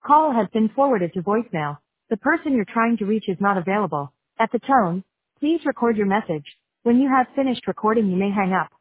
call has been forwarded to voicemail. The person you're trying to reach is not available. At the tone, please record your message. When you have finished recording, you may hang up.